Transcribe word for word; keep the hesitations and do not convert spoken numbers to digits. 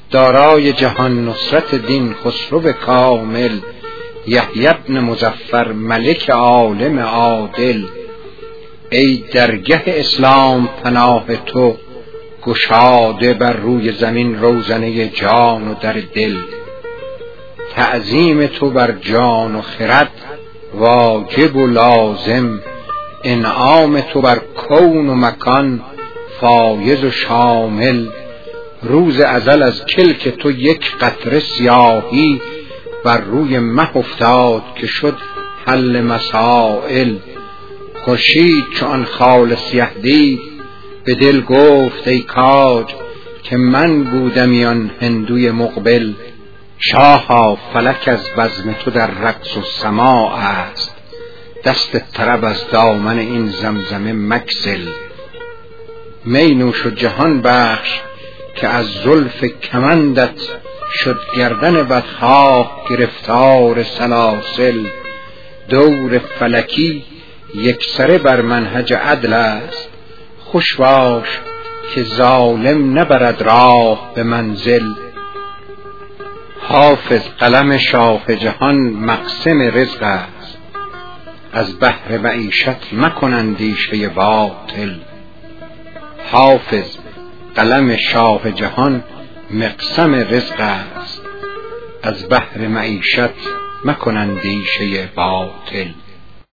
دارای جهان نصرت دین خسرو کامل، یحیی بن مظفر ملک عالم عادل. ای درگه اسلام پناه تو، گشاده بر روی زمین روزنه جان و در دل. تعظیم تو بر جان و خرد واجب و لازم، انعام تو بر کون و مکان فایز و شامل. روز ازل از کلک تو یک قطره سیاهی، بر روی مه افتاد که شد حل مسائل. خورشید چو آن خال سیه دید، به دل گفت ای کاج که من بودمی آن هندوی مقبل. شاها فلک از بزم تو در رقص و سماع است، دست طرب از دامن این زمزمه مگسل. می نوش و جهان بخش که از زلف کمندت، شد گردن بدخواه گرفتار سلاسل. دور فلکی یک سره بر منهج عدل است، خوش باش که ظالم نبرد راه به منزل. حافظ قلم شاه جهان مقسم رزق است، از بهر معیشت مکن اندیشه باطل. حافظ قلم شاه جهان مقسم رزق است، از بهر معیشت مکن اندیشه باطل.